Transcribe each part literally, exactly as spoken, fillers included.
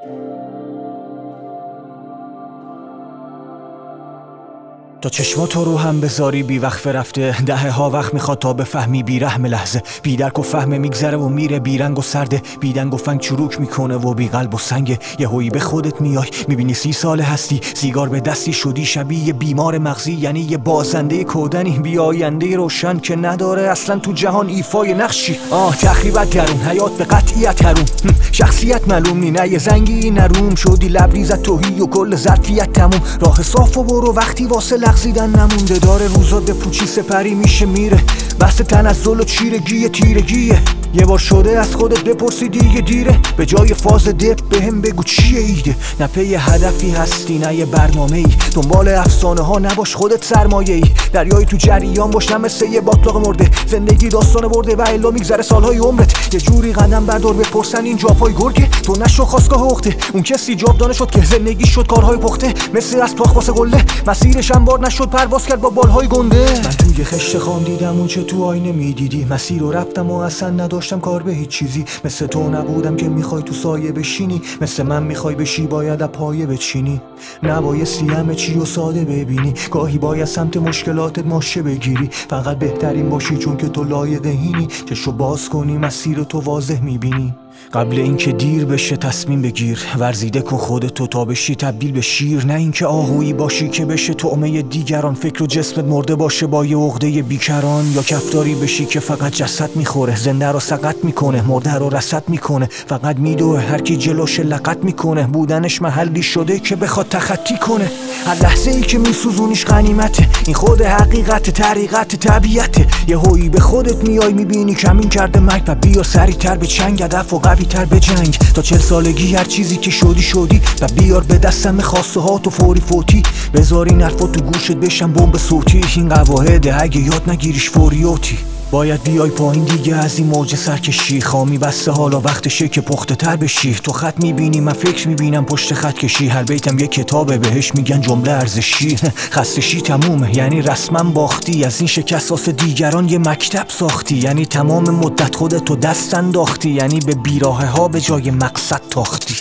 تا چشماتو رو هم بذاری بی وقف رفته، دهه ها وقت میخواد تا بفهمی بی رحم لحظه، بی درک و فهم میگذره و میره، بی رنگ و سرده، بی دنگ و فنگ چروک میکنه و بی قلب و سنگه. یه هویی به خودت میای میبینی سی سال هستی، سیگار به دستی شدی شبیه بیمار مغزی، یعنی یه بازنده کودنی بی آینده روشن که نداره اصلا تو جهان ایفای نقشی. آه تخریبت درون، حیات به قطعیت هروم، شخصیت معلوم نی، نه یه زنگی نروم شدی لبریزت توهی و کل ظرفیت تموم. راه صاف و برو وقتی واسه لغزیدن نمونده، داره روزات به پوچی سپری میشه میره، بحث تنزل و چیرگی تیرگیه. یه بار شده از خودت بپرسی دیگه دیره، به جای فاز دپ بهم بگو چیه ایده. نه پی هدفی هستی نه یه برنامه ای، دنبال افسانه ها نباش خودت سرمایه ای، دریای تو جریان باش نه مثل یه باطلاق مرده، زندگی داستان برده و الا میگذره سالهای عمرت. یه جوری قدم بردار بپرسن این جا پای گرگه، تو نشو خواستگاه عقده، اون کسی جاب دانه شد که زندگی شد کارهای پخته، مثل از تاخ واسه قله مسیرش هم بار نشد پرواز کرد با بالهای گنده. من توی خشت خام دیدم اون چه تو آینه میدیدی، مسیر رو رفتم و اصلا نداشتم کار به هیچ چیزی، مثل تو نبودم که میخوای تو سایه بشینی، مثل من میخوای بشی باید از پایه بچینی، نبایستی همه چی رو ساده ببینی، گاهی باید سمت مشکلاتت ماشه بگیری، فقط بهترین باشی چون که تو لایق اینی، چشو باز کنی مسیر تو واضح میبینی. قبل اینکه دیر بشه تصمیم بگیر، ورزیده کن خودتو تا بشی تبدیل به شیر، نه اینکه آهویی باشی که بشه طعمه دیگران، فکر و جسمت مرده باشه با یه عقده بیکران، یا کفتاری بشی که فقط جسد میخوره، زنده رو سقط میکنه، مرده رو رصد میکنه، فقط میدوه هر کی جلوش لقت میکنه، بودنش محلی شده که بخواد تخطی کنه. هر لحظه ای که میسوزونیش غنیمته، این خود حقیقت طریقت طبیعته. یه هویی به خودت میای میبینی کمین کرده مرگ، و بیا سریعتر به چنگ، هدف و قوی تر به جنگ، تا چل سالگی هر چیزی که شدی شدی، و بیار به دستم خواسته ها تو فوری فوتی، بذار این حرفا تو گوشت بشن بمب صوتی، این قواعده اگه یاد نگیریش فوریوتی. باید بیای پایین دیگه از این موج سرکشی، خامی بسته حالا وقتشه که پخته تر بشی، تو خط میبینی من فکر میبینم پشت خط کشی، هر بیتم یه کتابه بهش میگن جمله ارزشی، خستشی تمومه یعنی رسما باختی، از این شکست واسه دیگران یه مکتب ساختی، یعنی تمام مدت خودتو دست انداختی، یعنی به بیراهه ها به جای مقصد تاختی.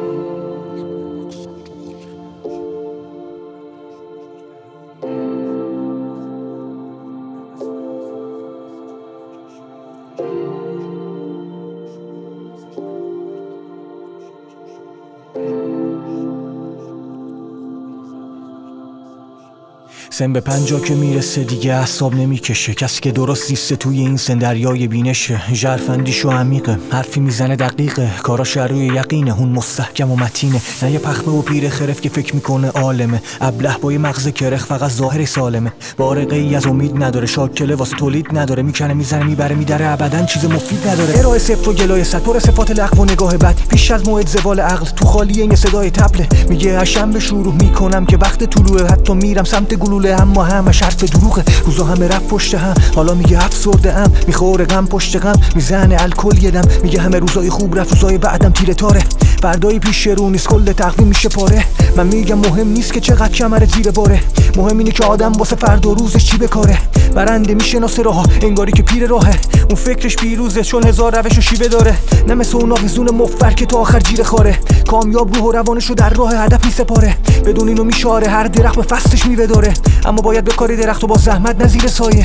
سن به پنجا که میرسه دیگه اعصاب نمیکشه، کسی که درست زیسته توی این سن دریای بینشه، ژرفندیشو عمیقه، حرفی میزنه دقیقه، کاراش روی یقینه، اون مستحکم و متینه، نه یه پخمه و پیر خرف که فکر میکنه عالمه، ابله با یه مغز کرخ فقط ظاهر سالمه، بارقه ای از امید نداره، شاکله واسه تولید نداره، میکنه میزنه میبره میدره، ابدا چیز مفید نداره، ارائه صفر و گلای صد، پر صفات لغو و نگاه بد، پیش از موعد زوال عقل، تو خالی این صدای طبله، میگه از شنبه شروع میکنم که وقت طلوعه، حتی میرم سمت گلوله، اما همش حرف دروغه، روزا همه رفت پشت هم، حالا میگه افسرده ام، میخوره غم پشت غم، میزنه الکل یدم، میگه همه روزای خوب رفت روزای بعدم تیره تاره، فردای پیش رو نیست کل تقویم میشه پاره، من میگم مهم نیست که چقدر کمر زیر باره، مهم اینه که آدم واسه فردا روزش چی بکاره، برنده میشناسه راهها انگاری که پیر راهه، اون فکرش پیروزه چون هزار روش و شیوه داره، نه مثل اون آویزون مفر که تا آخر جیره خاره، کامیاب روح و روانشو در راه هدف میسپاره، بدون اینو میشاره هر درخت به فصلش میوه داره، اما باید بکاری درختو با زحمت نزیر سایه.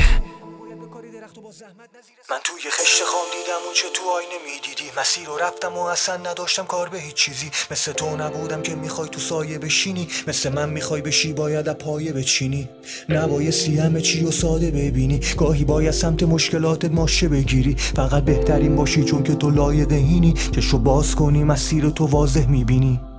من توی خشت خام دیدم اون چه تو آینه میدیدی، مسیر رو رفتم و اصلا نداشتم کار به هیچ چیزی، مثل تو نبودم که میخوای تو سایه بشینی، مثل من میخوای بشی باید از پایه بچینی، نبایستی همه چی رو ساده ببینی، گاهی باید سمت مشکلاتت ماشه بگیری، فقط بهترین باشی چون که تو لایق اینی، چشو باز کنی مسیر تو واضح میبینی.